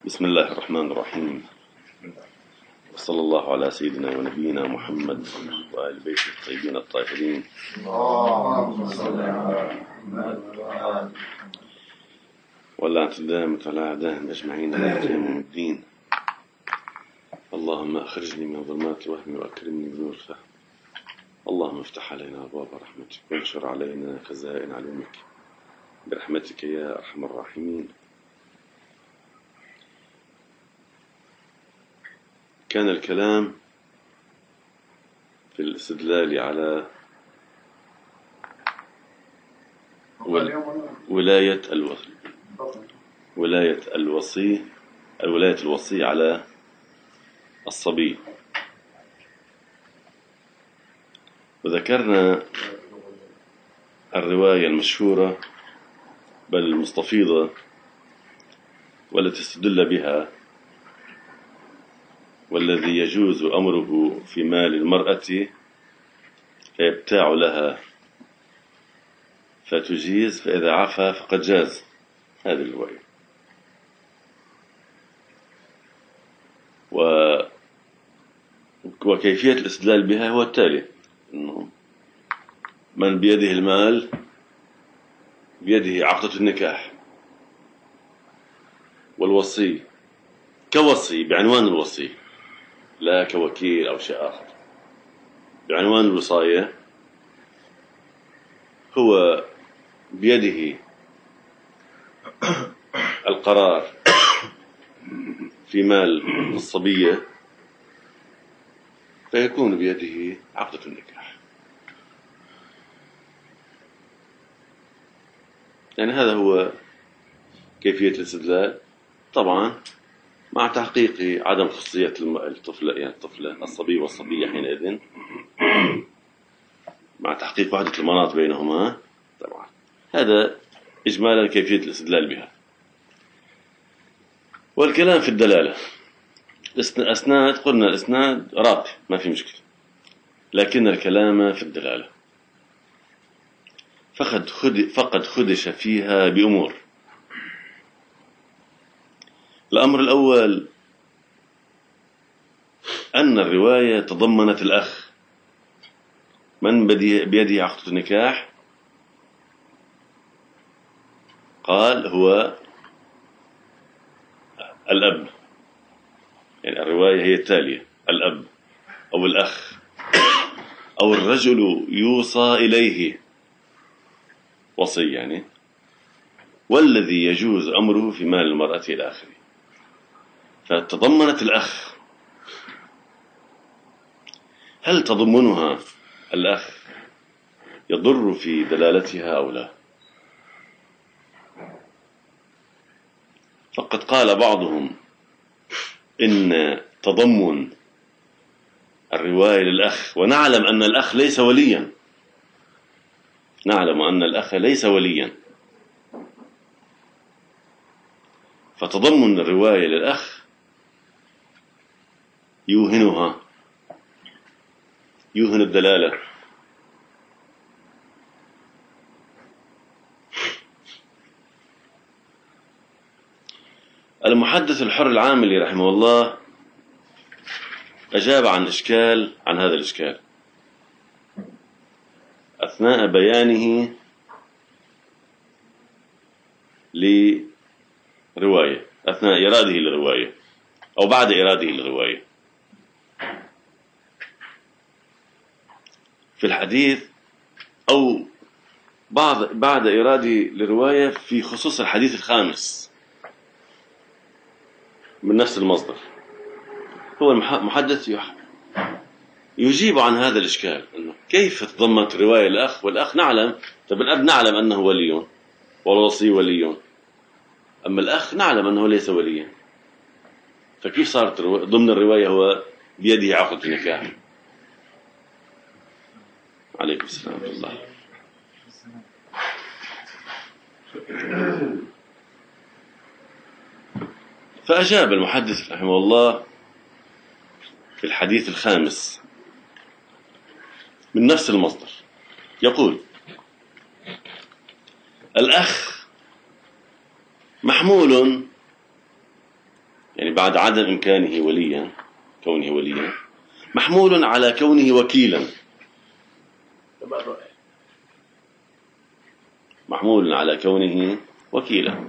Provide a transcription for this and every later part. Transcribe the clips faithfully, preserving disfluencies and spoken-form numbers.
بسم الله الرحمن الرحيم، وصلى الله على سيدنا ونبينا محمد وآل بيته الطيبين الطاهرين. اللهم صل على محمد وآل واللعنة الدائمة على أعدائهم أجمعين إلى يوم الدين. اللهم أخرجني من ظلمات الوهم وأكرمني بنور الفهم. اللهم افتح علينا أبواب رحمتك وانشر علينا خزائن علومك برحمتك يا أرحم الراحمين. كان الكلام في الاستدلال على ولاية الوصي ولاية الوصي الولاية الوصي على الصبي، وذكرنا الرواية المشهورة بل المستفيضة والتي استدل بها: والذي يجوز أمره في مال المرأة فيبتاع لها فتجيز، فإذا عفا فقد جاز. هذه الرواية. و... وكيفية الاستدلال بها هو التالي: إنه من بيده المال بيده عقدة النكاح، والوصي كوصي بعنوان الوصي لا كوكيل أو شيء آخر، بعنوان الوصاية، هو بيده القرار في مال الصبية، فيكون بيده عقدة النكاح. يعني هذا هو كيفية الاستدلال، طبعا مع تحقيق عدم خصوصية الطفلة، يعني الطفلة الصبي والصبية حينئذ، مع تحقيق وحدة المناط بينهما. طبعا هذا إجمالا كيفية الاستدلال بها. والكلام في الدلالة، الإسناد قلنا الإسناد راقي ما في مشكلة، لكن الكلام في الدلالة فقد فقد خدش فيها بأمور. الأمر الأول أن الرواية تضمنت الأخ. من بيده عقدة النكاح؟ قال هو الأب. يعني الرواية هي التالية: الأب أو الأخ أو الرجل يوصى إليه وصي، يعني والذي يجوز أمره في مال المرأة إلى آخره. فتضمنت الأخ. هل تضمنها الأخ يضر في دلالتها أو لا؟ فقد قال بعضهم إن تضمن الرواية للأخ، ونعلم أن الأخ ليس وليا، نعلم أن الأخ ليس وليا، فتضمن الرواية للأخ يوهنها، يوهن الدلالة. المحدث الحر العاملي رحمه الله أجاب عن إشكال عن هذا الإشكال أثناء بيانه لرواية، أثناء إراده للرواية أو بعد إراده للرواية. في الحديث أو بعض بعد إراده للرواية في خصوص الحديث الخامس من نفس المصدر، هو المحدث يجيب عن هذا الإشكال، إنه كيف تضمنت رواية الأخ والأخ نعلم، طب الأب نعلم أنه ولي والوصي ولي، أما الأخ نعلم أنه ليس وليا، فكيف صارت ضمن الرواية هو بيده عقدة النكاح؟ عليكم السلام ورحمة الله. فأجاب المحدث رحمه الله في الحديث الخامس من نفس المصدر، يقول: الأخ محمول يعني بعد عدم إمكانه وليا كونه وليا محمول على كونه وكيلا، محمول على كونه وكيلا،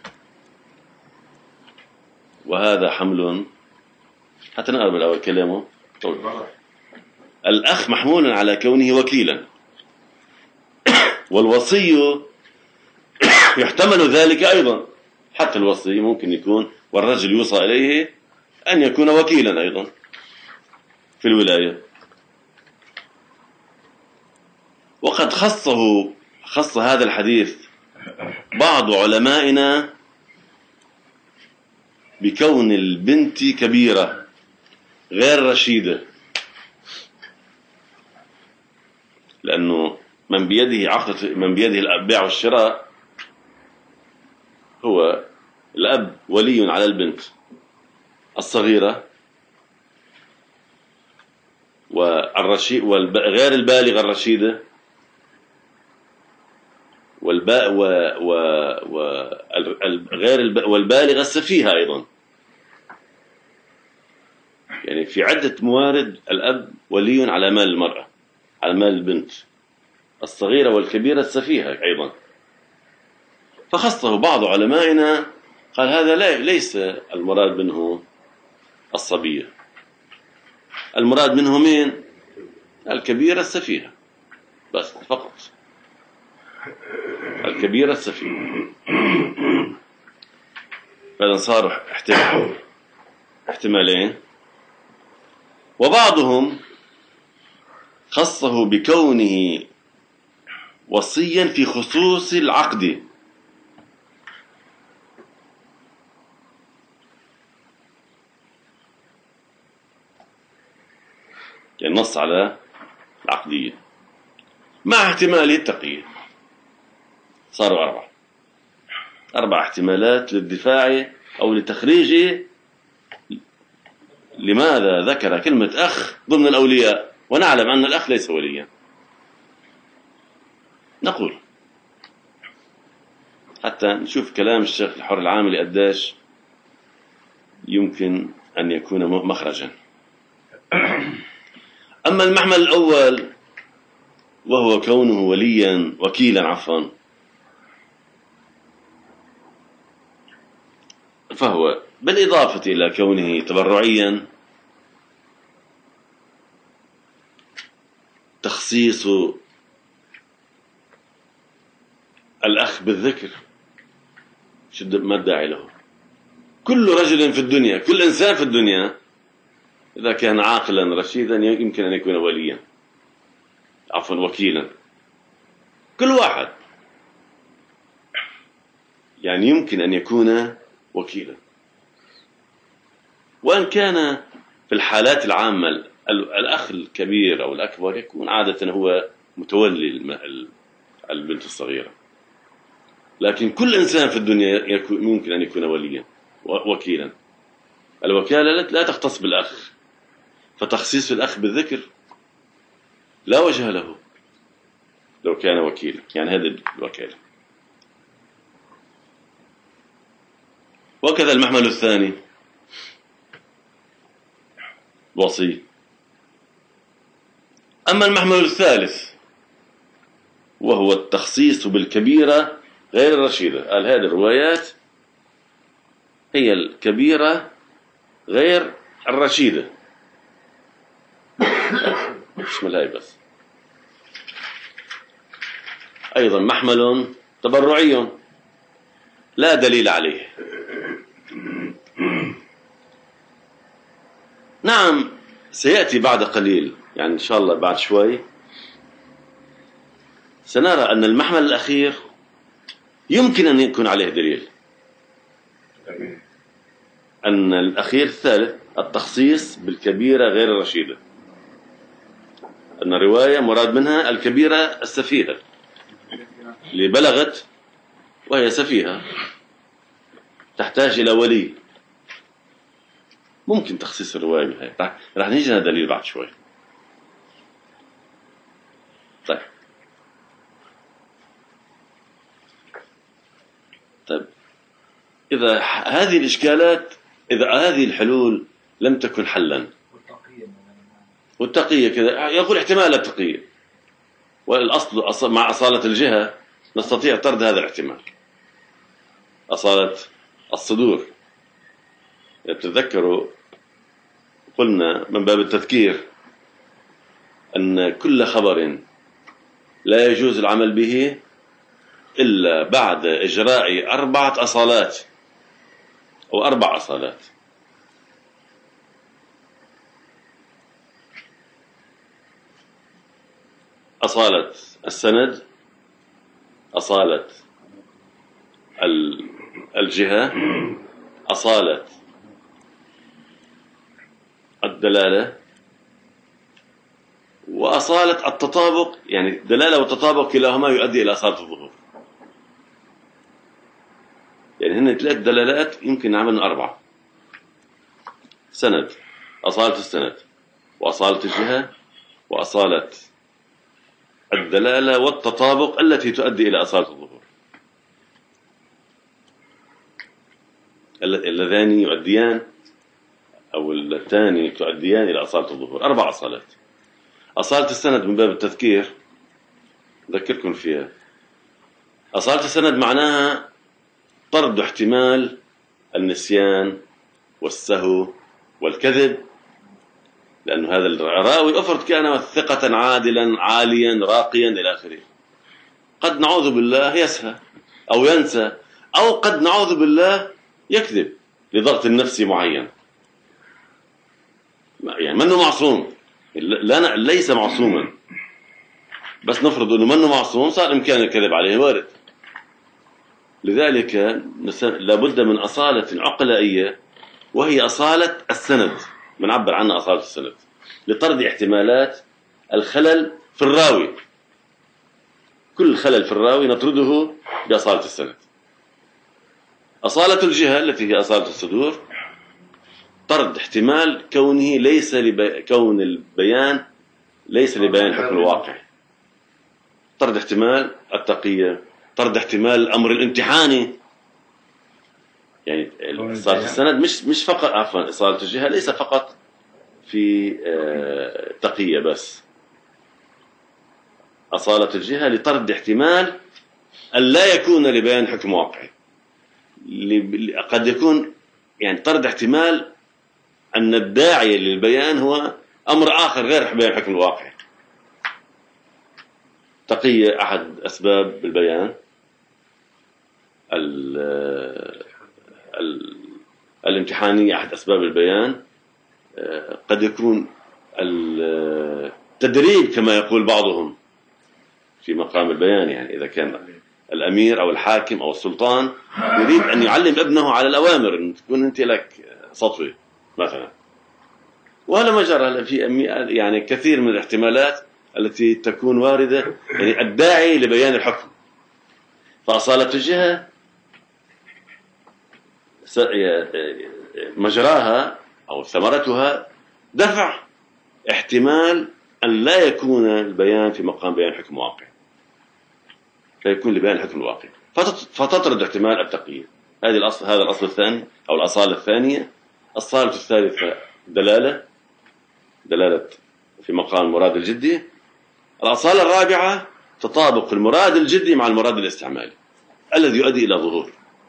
وهذا حمل. حتى نقرب الأول كلامه. الأخ محمول على كونه وكيلا، والوصي يحتمل ذلك أيضا، حتى الوصي ممكن يكون والرجل يوصى إليه أن يكون وكيلا أيضا في الولاية. وقد خصه خص هذا الحديث بعض علمائنا بكون البنت كبيرة غير رشيدة، لأنه من بيده عقد من بيده البيع والشراء هو الأب ولي على البنت الصغيرة والرشيد وغير البالغة الرشيدة والباء و و وغير والبالغة السفيهة أيضا. يعني في عدة موارد الأب ولي على مال المرأة، على مال البنت الصغيرة والكبيرة السفيهة أيضا. فخصه بعض علمائنا قال هذا لا ليس المراد منه الصبية، المراد منه مين؟ الكبيرة السفيهة بس فقط، الكبيرة السفيهة. فإذا صار احتمال احتمالين. وبعضهم خصه بكونه وصيا في خصوص العقد، يعني نص على العقدية مع احتماله التقية. صاروا أربعة أربع احتمالات للدفاع أو لتخريج لماذا ذكر كلمة أخ ضمن الأولياء ونعلم أن الأخ ليس وليا. نقول حتى نشوف كلام الشيخ الحر العاملي قداش يمكن أن يكون مخرجا. أما المحمل الأول وهو كونه وليا وكيلا عفوا، فهو بالإضافة إلى كونه تبرعيا تخصيص الأخ بالذكر شد ما الداعي له. كل رجل في الدنيا، كل إنسان في الدنيا إذا كان عاقلا رشيدا يمكن أن يكون وليا عفوا وكيلا. كل واحد يعني يمكن أن يكون وكيلا، وأن كان في الحالات العامة الأخ الكبير أو الأكبر يكون عادة هو متولي البنت الصغيرة، لكن كل إنسان في الدنيا يمكن أن يكون وليا وكيلا. الوكالة لا تختص بالأخ، فتخصيص الأخ بالذكر لا وجه له لو كان وكيلا، يعني هذه الوكالة. وكذا المحمل الثاني وصي. أما المحمل الثالث وهو التخصيص بالكبيرة غير الرشيدة، قال هذه الروايات هي الكبيرة غير الرشيدة، اشمل هاي بس. أيضا محمل تبرعي لا دليل عليه. نعم سيأتي بعد قليل، يعني إن شاء الله بعد شوي سنرى أن المحمل الأخير يمكن أن يكون عليه دليل، أن الأخير الثالث التخصيص بالكبيرة غير الرشيدة، أن الرواية مراد منها الكبيرة السفيهة اللي بلغت وهي سفيهة تحتاج إلى ولي. ممكن تخصيص الرواية بهاي، راح نيجي لها دليل بعد شوي. طيب طيب إذا هذه الإشكالات إذا هذه الحلول لم تكن حلا، والتقية كذا يقول احتمال التقية، والأصل مع أصالة الجهة نستطيع طرد هذا الاحتمال. أصالة الصدور، تتذكروا قلنا من باب التذكير أن كل خبر لا يجوز العمل به إلا بعد إجراء أربعة أصالات أو أربع أصالات. أصالة السند، أصالة الجهة، أصالة الدلالة، وأصالة التطابق. يعني الدلالة والتطابق كلاهما يؤدي إلى أصالة الظهور. يعني هن ثلاث دلالات يمكن نعمل أربعة: سند، أصالة السند، وأصالة الجهة، وأصالة الدلالة والتطابق التي تؤدي إلى أصالة الظهور. اللذان يؤديان أو اللتان تؤديان إلى أصالة الظهور. أربع أصالات. أصالة السند من باب التذكير أذكركم فيها. أصالة السند معناها طرد احتمال النسيان والسهو والكذب، لأن هذا الراوي أفرض كان ثقة عادلا عاليا راقيا إلى آخره، قد نعوذ بالله يسهى أو ينسى، أو قد نعوذ بالله يكذب لضغط النفسي معين. يعني منه معصوم، لا ليس معصوما، بس نفرض أنه منه معصوم صار إمكان الكذب عليه وارد. لذلك لابد من أصالة عقلائية، وهي أصالة السند، بنعبر عنها أصالة السند، لطرد احتمالات الخلل في الراوي. كل خلل في الراوي نطرده بأصالة السند. أصالة الجهة التي هي أصالة الصدور، طرد احتمال كونه ليس لبي... كون البيان ليس لبيان حكم الواقع، طرد احتمال التقية، طرد احتمال الأمر الامتحاني. يعني إصالة السند مش مش فقط، عفوا إصالة الجهة ليس فقط في تقية بس. أصالة الجهة لطرد احتمال أن لا يكون لبيان حكم واقعي، قد يكون يعني طرد احتمال أن الداعي للبيان هو أمر آخر غير بيان حكم الواقع. تقية أحد أسباب البيان، الامتحانية أحد أسباب البيان، قد يكون التدريب كما يقول بعضهم في مقام البيان. يعني إذا كان الأمير أو الحاكم أو السلطان يريد أن يعلم ابنه على الأوامر، أن تكون أنت لك سطوة مثلا، وهذا ما جرى في يعني كثير من الاحتمالات التي تكون واردة، يعني الداعي لبيان الحكم. فأصالة الجهة مجراها أو ثمرتها دفع احتمال أن لا يكون البيان في مقام بيان حكم واقع، فيكون لبيان الحكم الواقع، فتطرد احتمال التقية. هذه الأصل، هذا الأصل الثاني أو الأصالة الثانية. الصالة الثالثة دلالة، دلالة في مقام المراد الجدي. الأصالة الرابعة تطابق المراد الجدي مع المراد الاستعمالي الذي يؤدي إلى ظهور.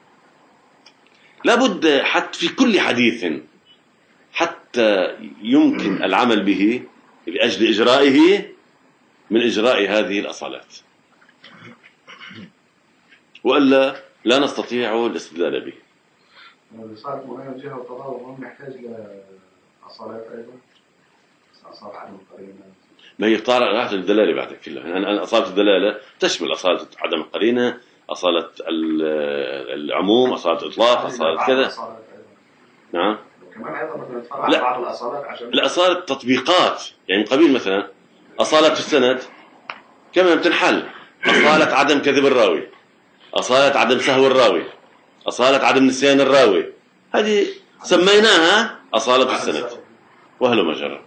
لابد حتى في كل حديث حتى يمكن العمل به لأجل إجرائه من إجراء هذه الأصالات، وإلا لا نستطيع الاستدلال به. صارت معينة الجهة والتضارب هم يحتاج لأصالات أيضا، أصالة عدم القرينة. ما هي طارئة الدلالة بعد كلها. يعني أصالة الدلالة تشمل أصالة عدم القرينة، أصالة العموم، أصالة الإطلاق، أصالة كذا. نعم. كمان أيضا مثلا نتفرع بعض الأصالات عشان الأصالة تطبيقات، يعني قبيل مثلا أصالة السند كما بتنحل، أصالة عدم كذب الراوي، أصالة عدم سهو الراوي، أصالة عدم نسيان الراوي، هذه سميناها أصالة السند وهل ما جرى.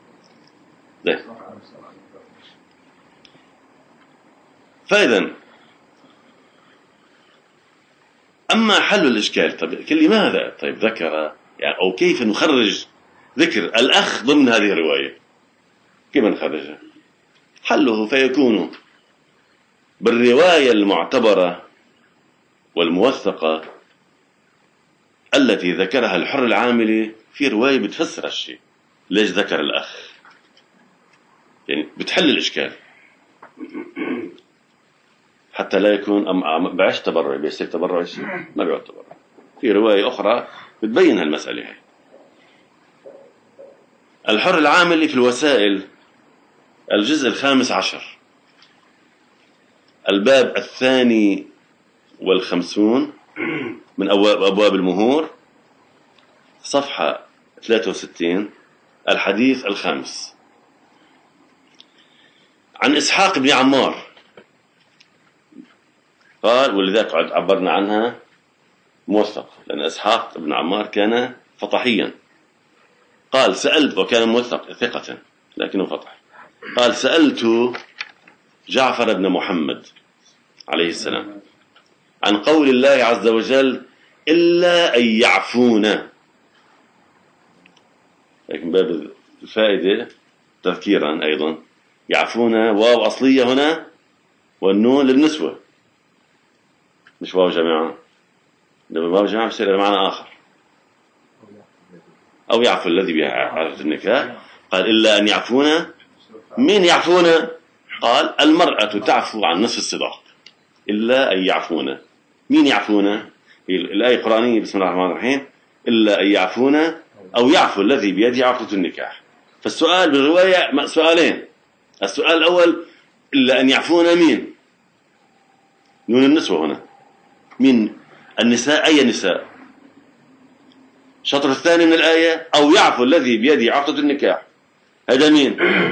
فإذا أما حل الإشكال، طيب لماذا طيب ذكر يعني أو كيف نخرج ذكر الأخ ضمن هذه الرواية؟ كيف نخرجها؟ حله فيكون بالرواية المعتبرة والموثقة التي ذكرها الحر العاملي. في رواية بتفسر الشيء، ليش ذكر الأخ، يعني بتحل الإشكال حتى لا يكون أم بعش تبرع، بيصير تبرع شيء ما بيعد تبرع. في رواية أخرى بتبين هالمسألة هاي. الحر العاملي في الوسائل الجزء الخامس عشر الباب الثاني والخمسون من أبواب, أبواب المهور، صفحة ثلاثة وستين، الحديث الخامس. عن إسحاق بن عمار قال، ولذلك عبرنا عنها موثق، لأن إسحاق بن عمار كان فطحيا. قال سألت، وكان موثق ثقة لكنه فطح، قال سألت جعفر بن محمد عليه السلام عن قول الله عز وجل إلا أن يعفونا. لكن باب الفائدة تذكيرا أيضا، يعفونا واو أصلية هنا، والنون للنسوة مش واو جماعة. لما واو جماعة بصير معنى آخر، أو يعفو الذي بعقد النكاح. قال إلا أن يعفونا، مين يعفونا؟ قال المرأة تعفو عن نصف الصداق. إلا أن يعفونا، مين يعفونا؟ الآية القرآنية بسم الله الرحمن الرحيم إلا أن يعفونا أو يعفو الذي بيده عقدة النكاح. فالسؤال بالرواية سؤالين. السؤال الأول إلا أن يعفونا، مين؟ نون النسوة هنا، مين؟ النساء، أي نساء؟ الشطر الثاني من الآية أو يعفو الذي بيده عقدة النكاح، هذا مين؟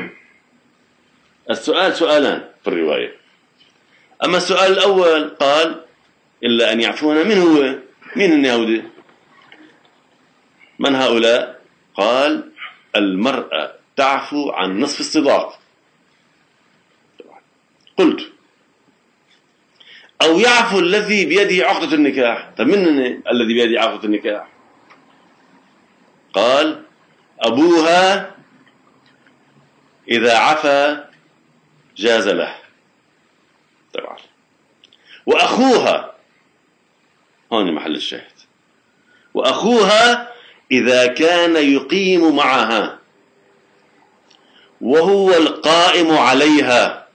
السؤال سؤالان في الرواية. أما السؤال الأول قال إلا أن يعفونا، من هو؟ مين اليهودي؟ من هؤلاء؟ قال المرأة تعفو عن نصف الصداق. قلت أو يعفو الذي بيده عقدة النكاح. طيب من الذي بيده عقدة النكاح؟ قال أبوها إذا عفا جاز له. طبعا. وأخوها، هون محل الشاهد، وأخوها إذا كان يقيم معها وهو القائم عليها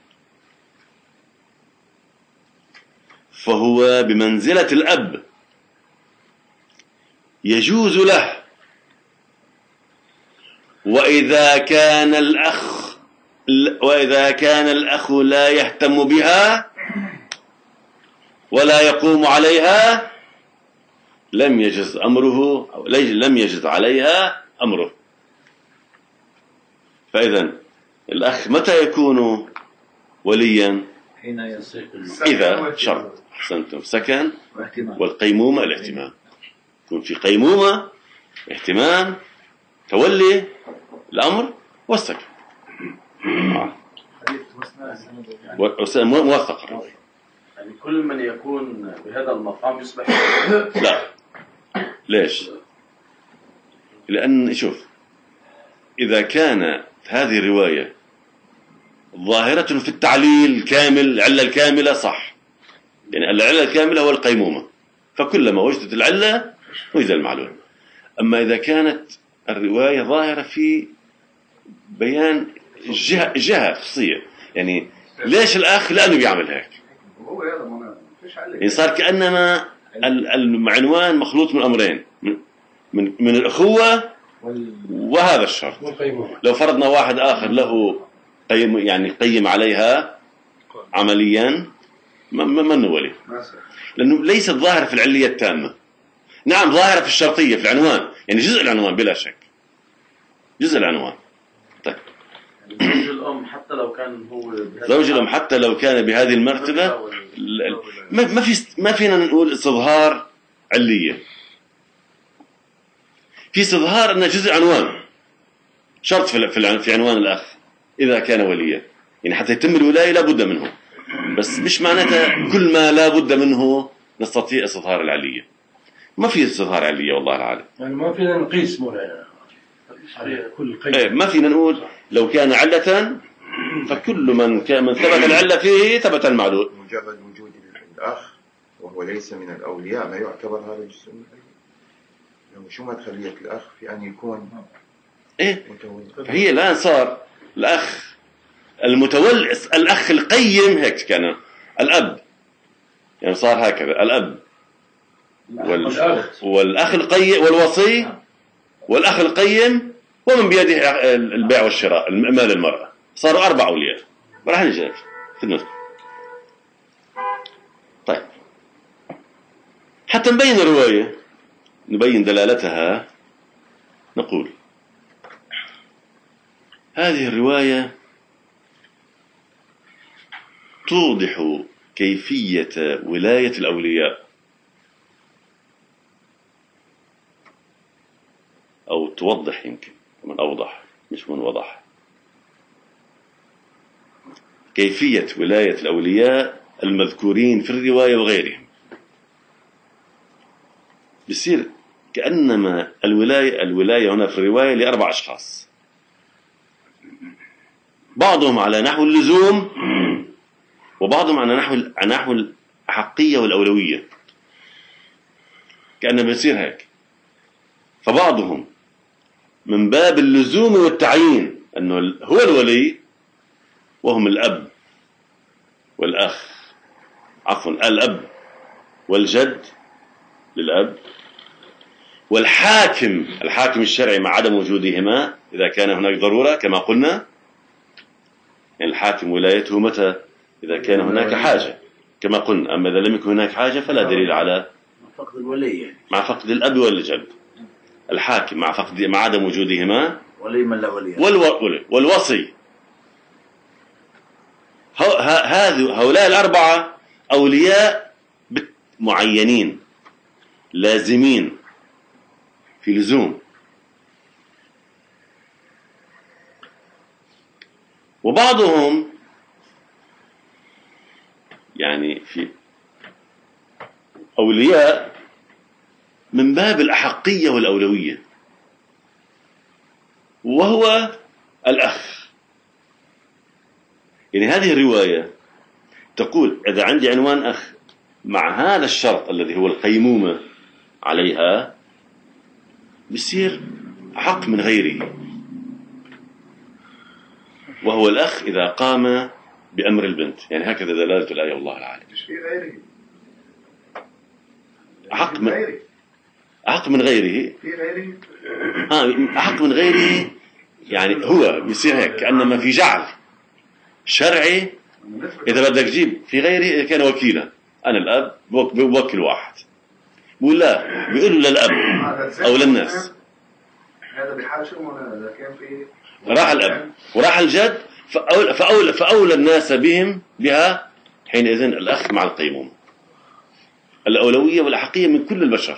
فهو بمنزلة الأب، يجوز له. وإذا كان الأخ وإذا كان الأخ لا يهتم بها ولا يقوم عليها لم يجز أمره، أو لم يجز عليها أمره. فإذا الأخ متى يكون وليا؟ حين يصير إذا شرط أحسنتم سكن والقيمومة الاهتمام، يكون في قيمومة اهتمام تولي الأمر والسكن. موثق الرواية. يعني كل من يكون بهذا المقام يصبح لا. ليش؟ لأن شوف، إذا كانت هذه الرواية ظاهرة في التعليل كامل، العلة الكاملة صح، يعني العلة الكاملة هو القيمومة، فكلما وجدت العلة وجد المعلول. أما إذا كانت الرواية ظاهرة في بيان جهة جهة خصية، يعني ليش الأخ؟ لأنه بيعمل هيك، يعني صار كأنما العنوان مخلوط من أمرين، من من الأخوة وهذا الشرط. لو فرضنا واحد آخر له قيم، يعني قيم عليها عمليا، من ولي، لأنه ليست ظاهرة في العلية التامة. نعم ظاهرة في الشرطية في العنوان، يعني جزء العنوان بلا شك، جزء العنوان. طيب زوج الأم حتى لو كان هو زوج الأم حتى لو كان بهذه المرتبة، ما في ما فينا نقول استظهار علية، في استظهار أنه جزء عنوان، شرط في في عنوان الأخ إذا كان وليا، يعني حتى يتم الولاية لا بد منه، بس مش معناتها كل ما لا بد منه نستطيع استظهار العلية. ما في استظهار علية والله العالم. يعني ما فينا نقيس مولانا على كل قيد. إيه ما فينا نقول لو كان علة فكل من كان من ثبت العلة فيه ثبت المعلول. مجرد وجود الأخ وهو ليس من الأولياء ما يعتبر هذا جزء من الأولياء. شو مدخلية الأخ في أن يكون إيه متولد؟ هي الآن صار الأخ المتولد، الأخ القيم هيك كان الأب، يعني صار هكذا الأب وال... والأخ القيم والوصي والأخ القيم ومن بيده البيع والشراء مال المرأة، صاروا أربع أولياء. راح نجي في النص. طيب حتى نبين الرواية نبين دلالتها نقول هذه الرواية توضح كيفية ولاية الأولياء، أو توضح يمكن من أوضح مش من وضح كيفية ولاية الأولياء المذكورين في الرواية وغيرهم. بيصير كأنما الولاية الولاية هنا في الرواية لأربع أشخاص، بعضهم على نحو اللزوم وبعضهم على نحو على نحو الأحقية والأولوية، كأنه بيصير هيك. فبعضهم من باب اللزوم والتعيين أنه هو الولي، وهم الأب والأخ عفوا الأب والجد للأب، والحاكم الحاكم الشرعي مع عدم وجودهما إذا كان هناك ضرورة كما قلنا. يعني الحاكم ولايته متى؟ إذا كان هناك حاجة كما قلنا، أما إذا لم يكن هناك حاجة فلا دليل على فقد الولي مع فقد الأب والجد. الحاكم مع فقد مع عدم وجودهما ولي من لا ولي والو... والوصي. هذا هؤلاء الأربعة أولياء معينين لازمين في لزوم، وبعضهم يعني في أولياء من باب الأحقية والأولوية، وهو الأخ. يعني هذه الرواية تقول إذا عندي عنوان أخ مع هذا الشرط الذي هو القيمومة عليها بيصير حق من غيره، وهو الأخ إذا قام بأمر البنت. يعني هكذا دلالة الآية والله العالم. مش في غيره حق من حق من غيره في غيره ها حق من غيره، يعني هو بيصير هيك كأنما في جعل شرعي. إذا بدك تجيب في غيره كان وكيلا، أنا الأب بوكل واحد، بقول لا بيقولوا للأب أو للناس. هذا بحاجة ولا كان في راح الأب وراح الجد، فأولى, فأولى, فأولى الناس بهم بها حينئذ الأخ مع القيموم. الأولوية والأحقية من كل البشر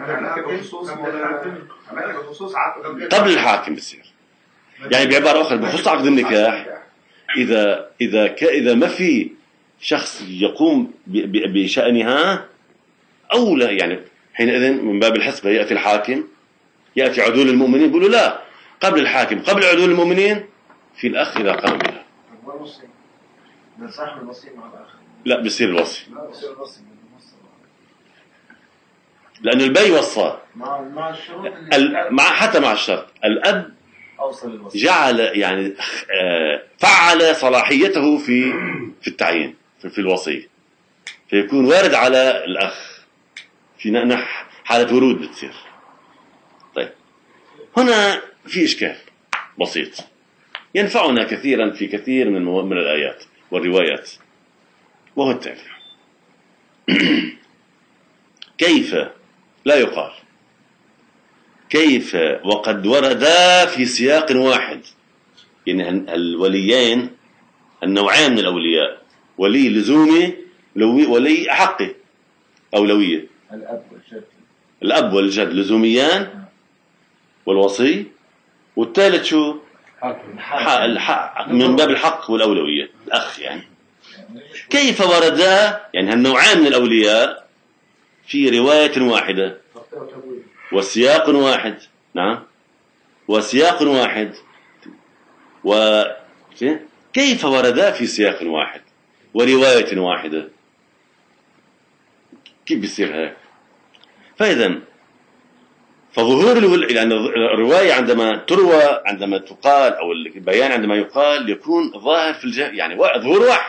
قبل الحاكم بصير. يعني بعبارة أخرى بخصوص عقد النكاح، إذا إذا ك إذا ما في شخص يقوم بشأنها أولى، يعني حينئذ من باب الحسبة يأتي الحاكم، يأتي عدول المؤمنين بيقولوا لا قبل الحاكم قبل عدول المؤمنين في الأخ إذا قام بها. من صاحب الوصي مع الأخ لا بيصير الوصي، لا بصير الوصي لأن البي وصى مع مع الشروط مع حتى مع الشرط. الأب أوصل الوصي جعل يعني فعل صلاحيته في في التعيين في الوصي، فيكون وارد على الأخ في نح حالة ورود بتصير. طيب هنا في إشكال بسيط ينفعنا كثيرا في كثير من من الآيات والروايات، وهو التالي: كيف لا يقال كيف وقد وردا في سياق واحد، يعني الوليين النوعين من الأولياء، ولي لزومي ولي أحقي أولوية. الأب والجد الأب والجد لزوميان والوصي، والثالث شو؟ الحق من باب الحق والأولوية الأخ. يعني كيف وردا يعني هالنوعان من الأولياء في رواية واحدة؟ وسياق واحد. نعم، وسياق واحد. وكيف وردا في سياق واحد ورواية واحدة؟ كيف بيصير هيك؟ فإذا فظهور الول... يعني الرواية عندما تروى، عندما تقال، أو البيان عندما يقال، يكون ظاهر في الجهة، يعني ظهور واحد.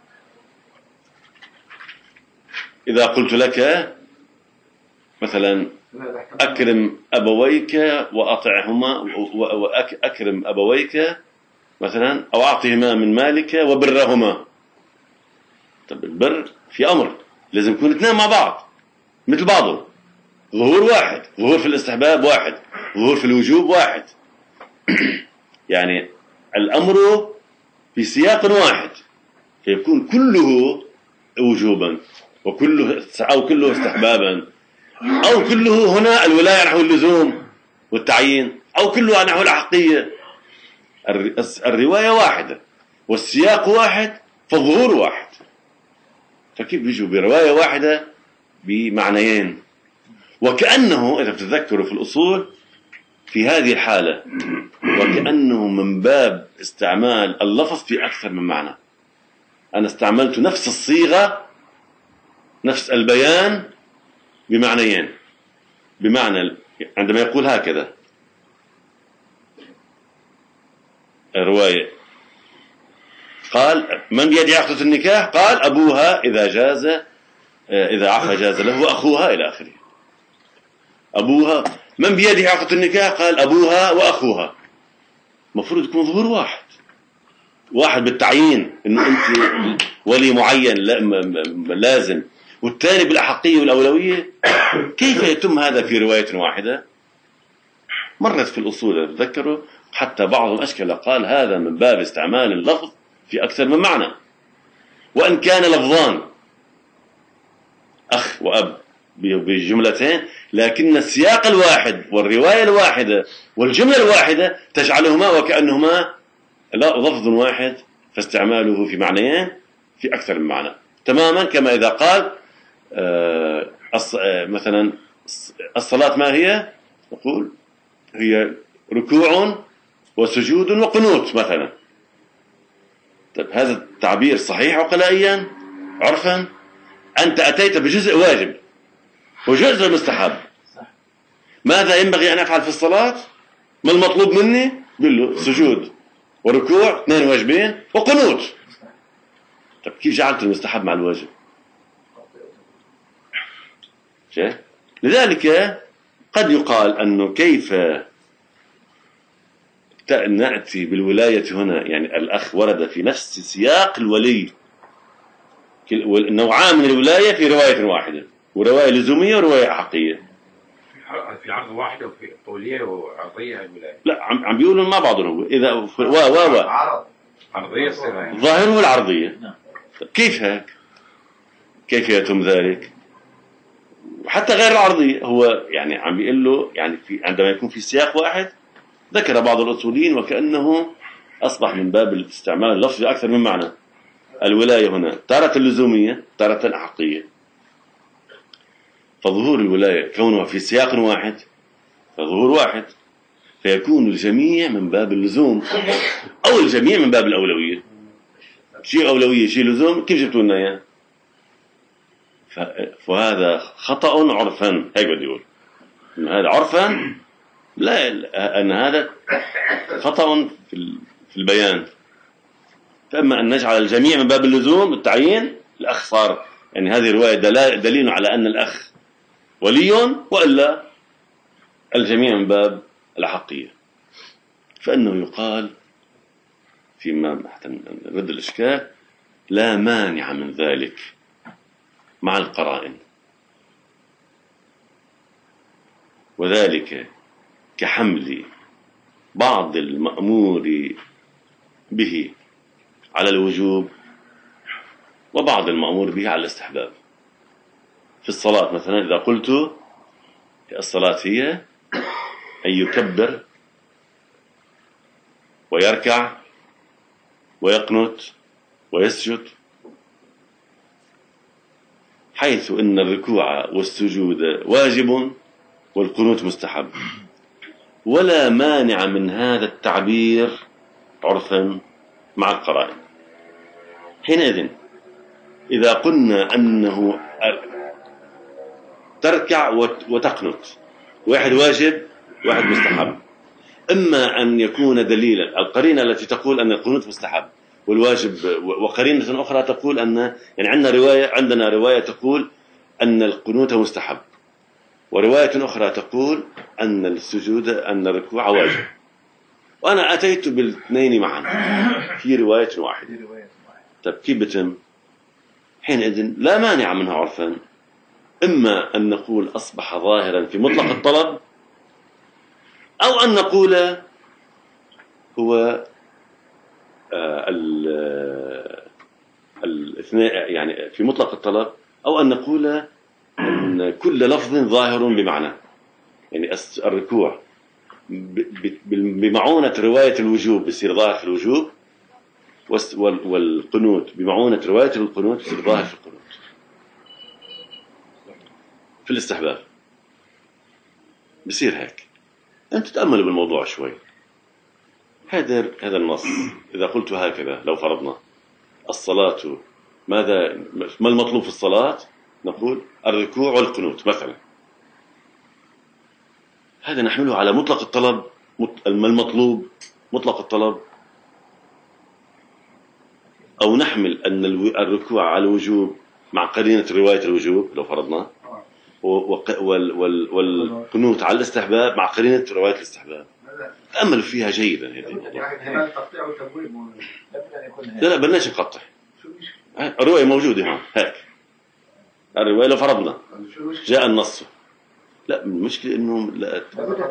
إذا قلت لك مثلا أكرم أبويك وأطعهما، وأكرم أبويك مثلا، أو أعطهما من مالك وبرهما. طب البر في أمر لازم يكون اثنين مع بعض مثل بعضهم. ظهور واحد، ظهور في الاستحباب واحد، ظهور في الوجوب واحد. يعني الأمر في سياق واحد، فيكون كله وجوبا، وكله أو كله استحبابا، أو كله هنا الولاية نحو اللزوم والتعيين، أو كله نحو الأحقية. الرواية واحدة والسياق واحد، فالظهور واحد. فكيف بيجوا برواية واحدة بمعنيين؟ وكأنه إذا بتتذكروا في الأصول في هذه الحالة، وكأنه من باب استعمال اللفظ في أكثر من معنى. أنا استعملت نفس الصيغة، نفس البيان بمعنيين. بمعنى عندما يقول هكذا الرواية، قال من بيده عقدة النكاح؟ قال أبوها إذا جاز، إذا عفى جاز له، وأخوها إلى آخره. أبوها. من بيده عقدة النكاح؟ قال أبوها وأخوها. مفروض يكون ظهور واحد، واحد بالتعيين إنه أنت ولي معين لازم، والثاني بالأحقية والأولوية. كيف يتم هذا في رواية واحدة؟ مرت في الأصول تذكروا، حتى بعضهم أشكل قال هذا من باب استعمال اللفظ في أكثر من معنى، وأن كان لفظان أخ وأب بجملتين، لكن السياق الواحد والرواية الواحدة والجملة الواحدة تجعلهما وكأنهما لفظ واحد، فاستعماله في معنيين في أكثر من معنى. تماما كما إذا قال آه مثلا الصلاة ما هي؟ نقول هي ركوع وسجود وقنوت مثلا. طيب هذا التعبير صحيح عقلائيا عرفا؟ أنت أتيت بجزء واجب وجزء مستحب. ماذا ينبغي أن أفعل في الصلاة؟ ما المطلوب مني؟ قل له سجود وركوع، اثنين واجبين، وقنوت. طيب كيف جعلت المستحب مع الواجب؟ شيء؟ لذلك قد يقال أنه كيف نأتي بالولاية هنا، يعني الأخ ورد في نفس سياق الولي، نوعان من الولاية في رواية واحدة، ورواية لزومية ورواية حقيقية. في عرض واحدة وفي طولية وعرضية الولاية. لا، عم عم بيقولوا مع بعضهم. إذا و و و عرضية ظاهره العرضية. كيف هيك؟ كيف يتم ذلك؟ حتى غير العرضية هو يعني عم بيقول له، يعني في عندما يكون في سياق واحد، ذكر بعض الأصوليين وكأنه أصبح من باب الاستعمال اللفظي أكثر من معنى. الولاية هنا تارة اللزومية، تارة الأحقية. فظهور الولاية كونها في سياق واحد فظهور واحد، فيكون الجميع من باب اللزوم أو الجميع من باب الأولوية. شيء أولوية شيء لزوم، كيف جبتوا لنا إياه؟ فهذا خطأ عرفا. هيك بدي أقول إن هذا عرفا، لا، أن هذا خطأ في البيان. فأما أن نجعل الجميع من باب اللزوم التعيين، الأخ صار يعني هذه الرواية دليل على أن الأخ ولي، وإلا الجميع من باب الأحقية. فإنه يقال فيما حتى نرد الإشكال لا مانع من ذلك مع القرائن، وذلك كحمل بعض المأمور به على الوجوب وبعض المأمور به على الاستحباب. في الصلاة مثلا إذا قلت الصلاة هي أن يكبر ويركع ويقنت ويسجد، حيث إن الركوع والسجود واجب والقنوت مستحب، ولا مانع من هذا التعبير عرفا مع القرائن. حينئذ إذا قلنا أنه تركع وتقنت، واحد واجب واحد مستحب، إما أن يكون دليلا القرينة التي تقول أن القنوت مستحب والواجب، وقرينة أخرى تقول أن يعني عندنا رواية عندنا رواية تقول أن القنوت مستحب، ورواية أخرى تقول أن السجود أن الركوع واجب، وأنا أتيت بالاثنين معا في رواية واحدة. طيب كيف بتم؟ حينئذ لا مانع منها عرفا، إما أن نقول أصبح ظاهرا في مطلق الطلب، أو أن نقول هو الاثنين يعني في مطلق الطلب، أو أن نقول أن كل لفظ ظاهر بمعنى، يعني الركوع بمعونة رواية الوجوب بيصير ظاهر في الوجوب، والقنوت بمعونة رواية القنوت بيصير ظاهر في القنوت في الاستحباب. بيصير هيك. أنت تتأملوا بالموضوع شوي. هذا هذا النص إذا قلت هكذا، لو فرضنا الصلاة ماذا ما المطلوب في الصلاة؟ نقول الركوع والقنوت مثلا. هذا نحمله على مطلق الطلب، ما المطلوب مطلق الطلب، أو نحمل أن الركوع على الوجوب مع قرينة رواية الوجوب لو فرضنا، والقنوت على الاستحباب مع قرينة رواية الاستحباب. تأملوا فيها جيدا هذه الموضوع. لا لا بلناش نقطع، الرواية موجودة هون هيك، الرواية لو فرضنا جاء النص، لا المشكلة إنه لا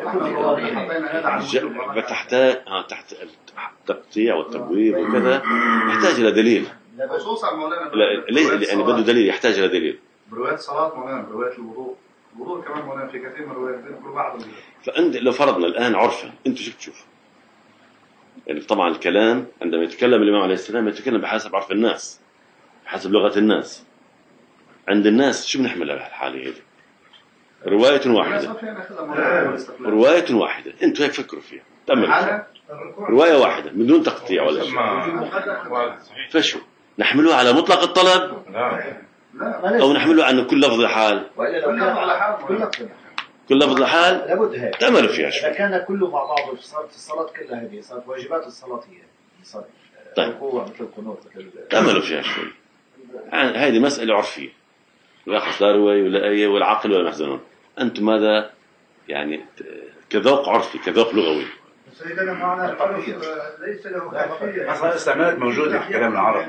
تحتاج تحت التقطيع والتبويب وكذا يحتاج إلى دليل، خصوصا مولانا لا ليه يعني بده دليل، يحتاج إلى دليل. بروايات الصلاة مولانا، بروايات الوضوء، الوضوء كمان مولانا في كثير من الروايات بيذكروا بعض. فأنت لو فرضنا الآن عرفا، أنتوا شو بتشوفوا؟ يعني طبعا الكلام عندما يتكلم الإمام عليه السلام يتكلم بحسب عرف الناس، بحسب لغة الناس. عند الناس شو بنحمل على الحالة هذه؟ رواية واحدة، رواية واحدة، أنتوا هيك فكروا فيها، تأملوا رواية واحدة بدون تقطيع ولا شيء. فشو نحمله على مطلق الطلب أو نحمله على كل لفظ لحال؟ كل لفظ لحال لابد هيك تأملوا فيها شوي. إذا كان كله مع بعضه صارت الصلاة كلها هذه، صارت واجبات الصلاة هي صارت الركوع مثل القنوت مثل. تأملوا فيها شوي. هذه مسألة عرفية، لا خص لا رواية ولا آية ولا عقل ولا محزنون. أنتم ماذا يعني كذوق عرفي كذوق لغوي. سيدنا معنا ليس له خلفية. أصلا استعمالات موجودة في كلام العرب.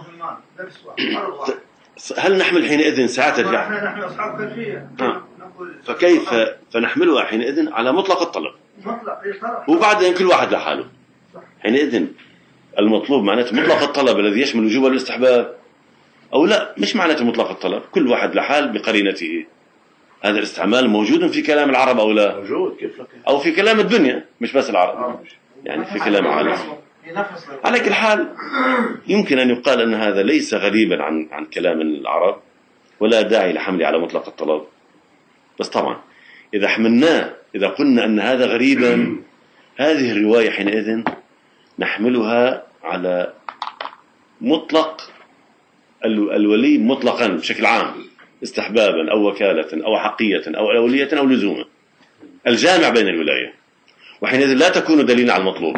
هل نحمل حينئذ ساعتها نحن أصحاب خلفية. فكيف فنحملها حينئذ على مطلق الطلب، وبعدين كل واحد لحاله. حينئذ المطلوب معناته مطلق الطلب الذي يشمل وجوب الاستحباب، أو لا مش معناته مطلق الطلب كل واحد لحال بقرينته. هذا الاستعمال موجود في كلام العرب أو لا؟ موجود كيف لك؟ أو في كلام الدنيا مش بس العرب، يعني في كلام العالم. على كل حال يمكن أن يقال أن هذا ليس غريبا عن عن كلام العرب، ولا داعي لحمله على مطلق الطلب. بس طبعا إذا حملناه، إذا قلنا أن هذا غريبا، هذه الرواية حينئذ نحملها على مطلق الولي مطلقا بشكل عام، استحبابا أو وكالة أو حقية أو أولية أو لزوما، الجامع بين الولاية، وحينئذ لا تكون دليلا على المطلوب،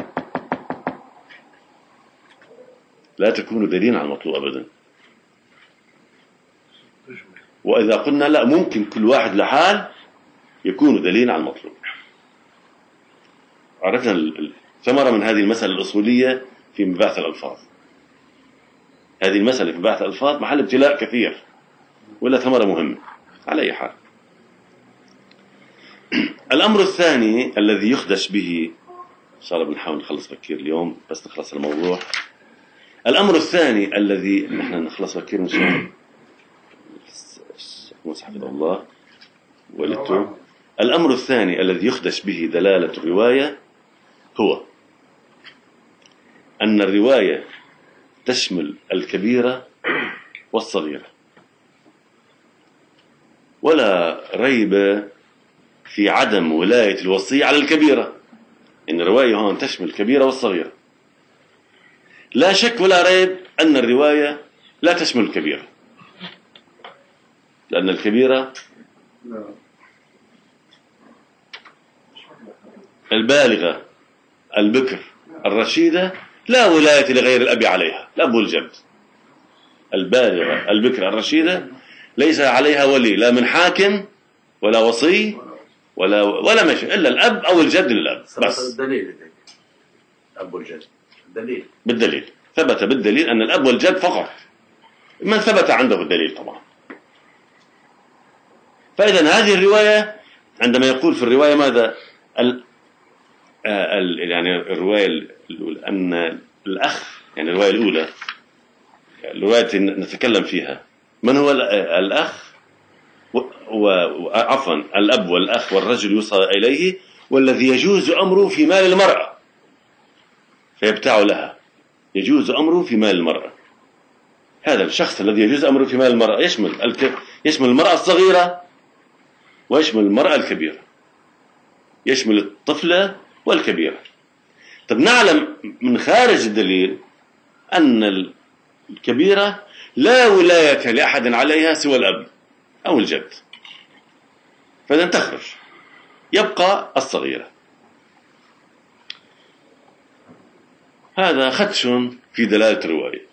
لا تكون دليلا على المطلوب أبدا. وإذا قلنا لا ممكن كل واحد لحال يكون دليلا على المطلوب. عرفنا الثمرة من هذه المسألة الأصولية في مباحث الألفاظ. هذه المسألة في مباحث الألفاظ محل ابتلاء كثير، ولا ثمرة مهمة على أي حال. الأمر الثاني الذي يخدش به، إن شاء الله بنحاول نخلص بكير اليوم بس نخلص الموضوع. الأمر الثاني الذي نحن نخلص بكير إن شاء الله، حفظ الله ولدته. الأمر الثاني الذي يخدش به دلالة الرواية هو أن الرواية تشمل الكبيرة والصغيرة، ولا ريب في عدم ولاية الوصي على الكبيرة، إن الرواية هون تشمل الكبيرة والصغيرة. لا شك ولا ريب أن الرواية لا تشمل الكبيرة، لأن الكبيرة البالغة البكر الرشيدة لا ولاية لغير الأب عليها، الأب والجد. البالغة البكر الرشيدة ليس عليها ولي، لا من حاكم ولا وصي ولا ولا مشي، إلا الأب أو الجد للأب بس. الدليل الأب والجد الدليل بالدليل ثبت بالدليل أن الأب والجد فقط، من ثبت عنده الدليل طبعا. فإذا هذه الرواية عندما يقول في الرواية ماذا ال ال يعني الرواية الأولى أن الأخ، يعني الرواية الأولى الرواية نتكلم فيها من هو الأخ، وعفوا الأب والأخ والرجل يوصى إليه، والذي يجوز أمره في مال المرأة فيبتاع لها، يجوز أمره في مال المرأة. هذا الشخص الذي يجوز أمره في مال المرأة يشمل الك... يشمل المرأة الصغيرة ويشمل المرأة الكبيرة، يشمل الطفلة والكبيرة. طب نعلم من خارج الدليل أن الكبيرة لا ولاية لأحد عليها سوى الأب أو الجد، فإذا تخرج، يبقى الصغيرة. هذا خدش في دلالة الرواية.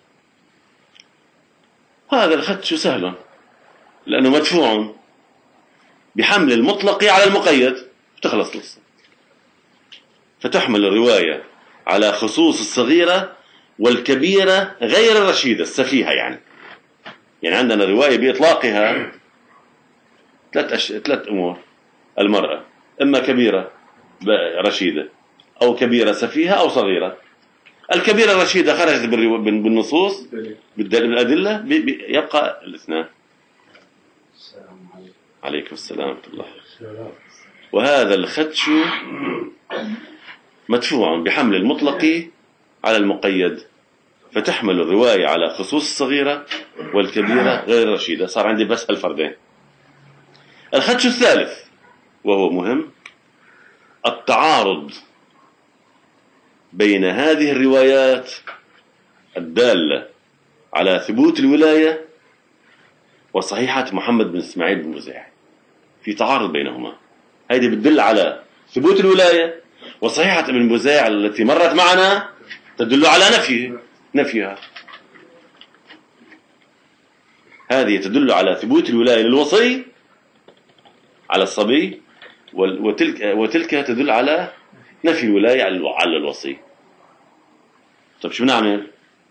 هذا الخدش سهل لأنه مدفوع بحمل المطلق على المقيد، تخلص لسه. فتحمل الرواية على خصوص الصغيرة والكبيرة غير الرشيدة السفيهة. يعني يعني عندنا رواية بإطلاقها ثلاث أش... ثلاث أمور: المرأة إما كبيرة رشيدة أو كبيرة سفيهة أو صغيرة. الكبيرة الرشيدة خرجت بالنصوص بالأدلة، يبقى الاثنان. عليكم السلام ورحمة الله. وهذا الخدش مدفوع بحمل المطلق على المقيد، فتحمل الرواية على خصوص الصغيرة والكبيرة غير الرشيدة. صار عندي بس الفردين. الخدش الثالث وهو مهم: التعارض بين هذه الروايات الدالة على ثبوت الولاية وصحيحة محمد بن إسماعيل بن بزيع. في تعارض بينهما. هذه بتدل على ثبوت الولاية، وصحيحة ابن بزيع التي مرت معنا تدل على نفيه نفيها. هذه تدل على ثبوت الولاية للوصي على الصبي، وتلك وتلك تدل على نفي الولاية على الوصي. طيب شو نعمل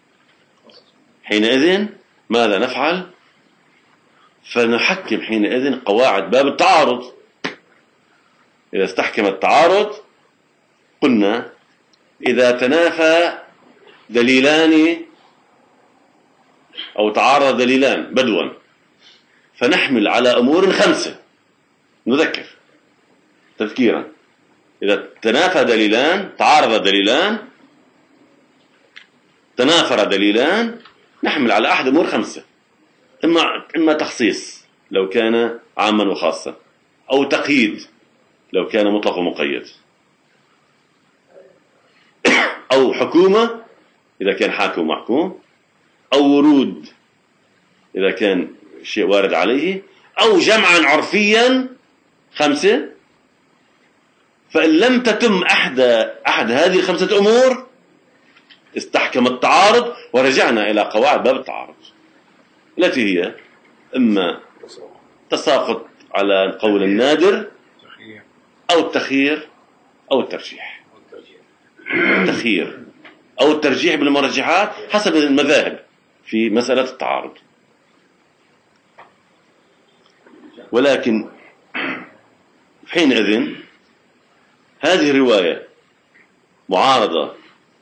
حينئذ؟ ماذا نفعل؟ فنحكم حينئذ قواعد باب التعارض. إذا استحكم التعارض قلنا إذا تنافى دليلان أو تعارض دليلان بدوا فنحمل على أمور خمسة. نذكر تذكيرا: إذا تنافى دليلان، تعارض دليلان، تنافر دليلان، نحمل على أحد أمور خمسة: إما إما تخصيص لو كان عاما وخاصا، أو تقييد لو كان مطلق ومقيد، أو حكومة إذا كان حاكم ومحكوم، أو ورود إذا كان شيء وارد عليه، أو جمعا عرفيا خمسة. فإن لم تتم أحد أحد هذه الخمسة أمور استحكم التعارض، ورجعنا إلى قواعد باب التعارض التي هي إما تساقط على القول النادر، أو التخيير، أو الترجيح. التخيير أو الترجيح بالمرجحات حسب المذاهب في مسألة التعارض. ولكن حينئذ هذه الرواية معارضة،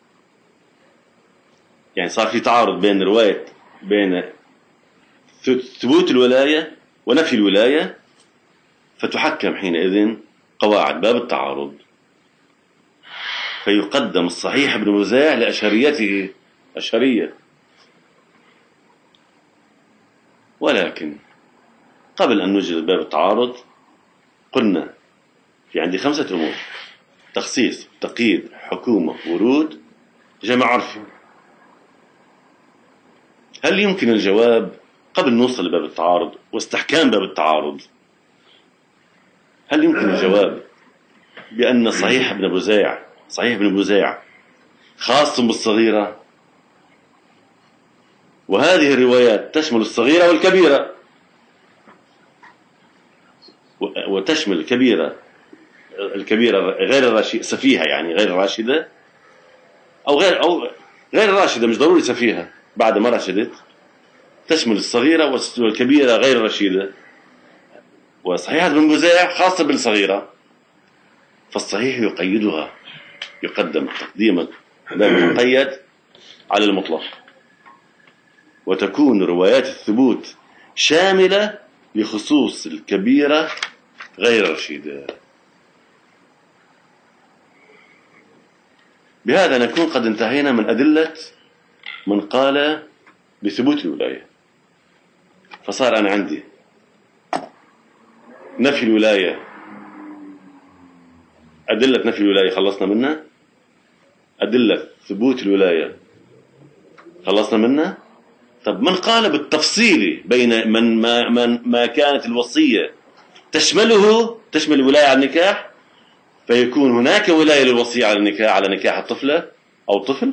يعني صار في تعارض بين رواية بين ثبوت الولاية ونفي الولاية، فتحكم حينئذ قواعد باب التعارض، فيقدم الصحيح ابن بزيع لأشهريته أشهرية. ولكن قبل أن نجد باب التعارض قلنا في عندي خمسة أمور: تخصيص، تقييد، حكومة، ورود، جمع عرفي. هل يمكن الجواب قبل نوصل لباب التعارض واستحكام باب التعارض؟ هل يمكن الجواب بأن صحيح ابن بزيع صحيح ابن بزيع خاص بالصغيرة، وهذه الروايات تشمل الصغيرة والكبيرة، وتشمل الكبيرة الكبيرة غير الراشدة سفيهة، يعني غير الراشدة أو غير أو غير الراشدة، مش ضروري سفيهة بعد ما رشدت، تشمل الصغيرة والكبيرة غير الرشيدة. وصحيحة ابن بزيع خاصة بالصغيرة، فالصحيح يقيدها، يقدم تقديم المقيد على المطلق، وتكون روايات الثبوت شاملة لخصوص الكبيرة غير الرشيدة. بهذا نكون قد انتهينا من أدلة من قال بثبوت الولاية. فصار أنا عندي نفي الولاية، أدلة نفي الولاية خلصنا منها، أدلة ثبوت الولاية خلصنا منها. طب من قال بالتفصيل بين من ما, من ما كانت الوصية تشمله تشمل الولاية على النكاح، فيكون هناك ولاية للوصية على النكاح على نكاح الطفلة أو الطفل،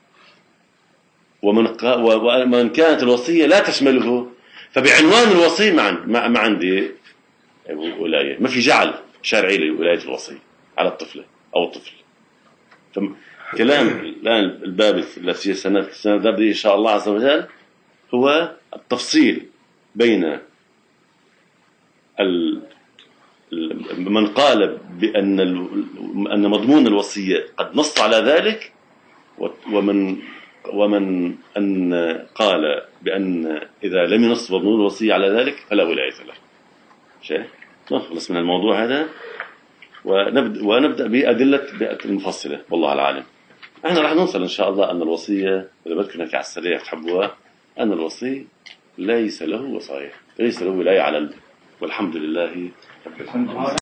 ومن ومن كانت الوصية لا تشمله، فبعنوان الوصية ما ما عندي ولاية، ما في جعل شرعي لولاية الوصية على الطفلة أو الطفل. فكلام الآن الباب الذي سنذهب به إن شاء الله عز وجل هو التفصيل بين من قال بأن أن مضمون الوصية قد نص على ذلك، ومن ومن أن قال بأن إذا لم ينص مضمون الوصية على ذلك فلا ولاية له. شيء نخلص من الموضوع هذا ونبدأ, ونبدأ بأدلة المفصلة. والله العالم احنا راح نوصل إن شاء الله أن الوصية، إذا بدكم على السريع تحبوها، أن الوصي ليس له وصايا، ليس له ولاية على ال... والحمد لله رب العالمين.